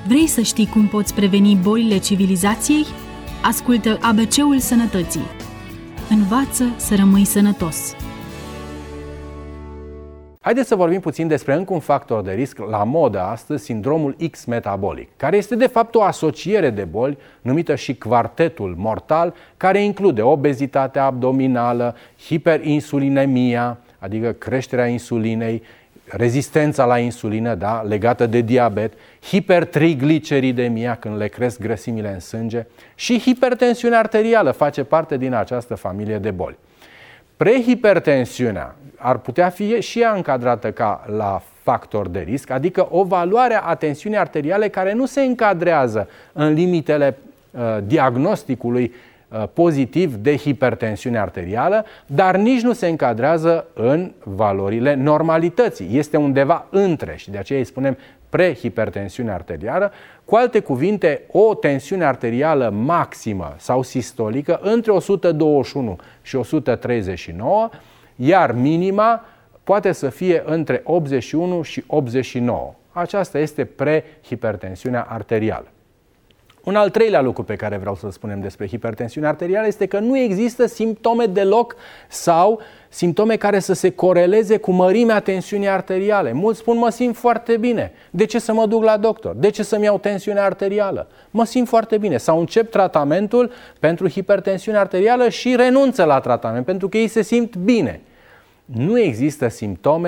Vrei să știi cum poți preveni bolile civilizației? Ascultă ABC-ul Sănătății. Învață să rămâi sănătos. Haideți să vorbim puțin despre încă un factor de risc la modă astăzi, sindromul X-metabolic, care este de fapt o asociere de boli numită și quartetul mortal, care include obezitatea abdominală, hiperinsulinemia, adică creșterea insulinei, rezistența la insulină, da, legată de diabet, hipertrigliceridemia, când le cresc grăsimile în sânge, și hipertensiunea arterială face parte din această familie de boli. Prehipertensiunea ar putea fi și ea încadrată ca la factor de risc, adică o valoare a tensiunii arteriale care nu se încadrează în limitele diagnosticului pozitiv de hipertensiune arterială, dar nici nu se încadrează în valorile normalității. Este undeva între și de aceea îi spunem prehipertensiune arterială. Cu alte cuvinte, o tensiune arterială maximă sau sistolică între 121 și 139, iar minima poate să fie între 81 și 89. Aceasta este prehipertensiunea arterială. Un al treilea lucru pe care vreau să-l spunem despre hipertensiunea arterială este că nu există simptome deloc sau simptome care să se coreleze cu mărimea tensiunii arteriale. Mulți spun, mă simt foarte bine. De ce să mă duc la doctor? De ce să-mi iau tensiunea arterială? Mă simt foarte bine. Sau încep tratamentul pentru hipertensiune arterială și renunță la tratament pentru că ei se simt bine. Nu există simptome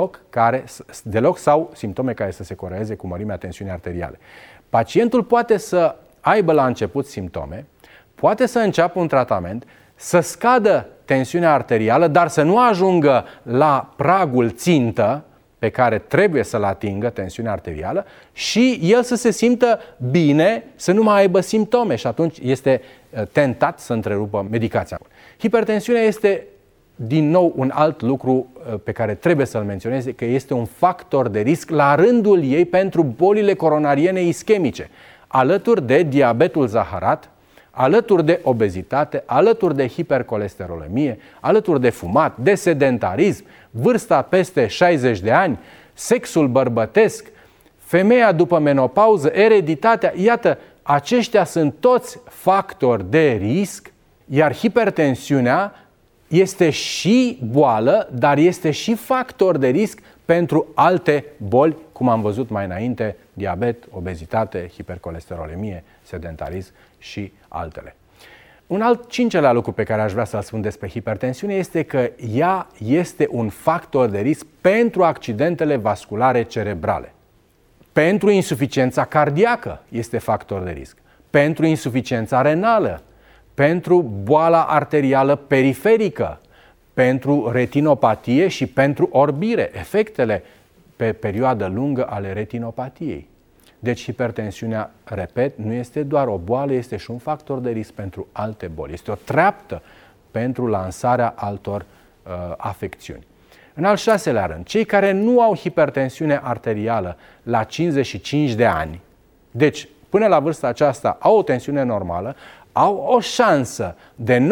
deloc sau simptome care să se coreleze cu mărimea tensiunii arteriale. Pacientul poate să aibă la început simptome, poate să înceapă un tratament, să scadă tensiunea arterială, dar să nu ajungă la pragul țintă pe care trebuie să-l atingă tensiunea arterială și el să se simtă bine, să nu mai aibă simptome și atunci este tentat să întrerupă medicația. Hipertensiunea este din nou un alt lucru pe care trebuie să-l menționez, că este un factor de risc la rândul ei pentru bolile coronariene ischemice, alături de diabetul zaharat, alături de obezitate, alături de hipercolesterolemie, alături de fumat, de sedentarism, vârsta peste 60 de ani, sexul bărbătesc, femeia după menopauză, ereditatea. Iată, aceștia sunt toți factori de risc, iar hipertensiunea este și boală, dar este și factor de risc pentru alte boli, cum am văzut mai înainte, diabet, obezitate, hipercolesterolemie, sedentarism și altele. Un alt cincelea lucru pe care aș vrea să-l spun despre hipertensiune este că ea este un factor de risc pentru accidentele vasculare cerebrale. Pentru insuficiența cardiacă este factor de risc. Pentru insuficiența renală, pentru boala arterială periferică, pentru retinopatie și pentru orbire, efectele pe perioadă lungă ale retinopatiei. Deci hipertensiunea, repet, nu este doar o boală, este și un factor de risc pentru alte boli. Este o treaptă pentru lansarea altor afecțiuni. În al șaselea rând, cei care nu au hipertensiune arterială la 55 de ani, deci până la vârsta aceasta au o tensiune normală, au o șansă de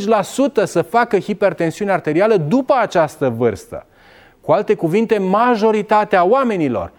90% să facă hipertensiune arterială după această vârstă. Cu alte cuvinte, majoritatea oamenilor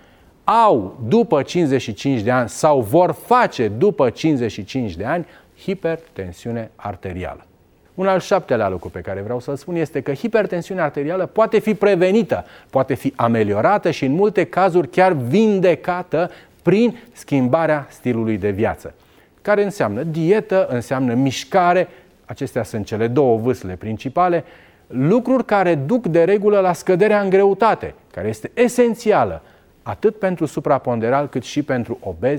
au după 55 de ani sau vor face după 55 de ani hipertensiune arterială. Un al șaptelea lucru pe care vreau să-l spun este că hipertensiunea arterială poate fi prevenită, poate fi ameliorată și în multe cazuri chiar vindecată prin schimbarea stilului de viață, care înseamnă dietă, înseamnă mișcare, acestea sunt cele două vâsle principale, lucruri care duc de regulă la scăderea în greutate, care este esențială atât pentru supraponderal cât și pentru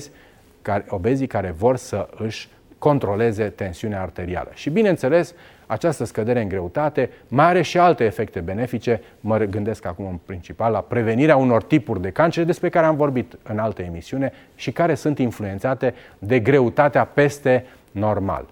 obezii care vor să își controleze tensiunea arterială. Și bineînțeles, această scădere în greutate mai are și alte efecte benefice, mă gândesc acum în principal la prevenirea unor tipuri de cancer despre care am vorbit în altă emisiune și care sunt influențate de greutatea peste normal.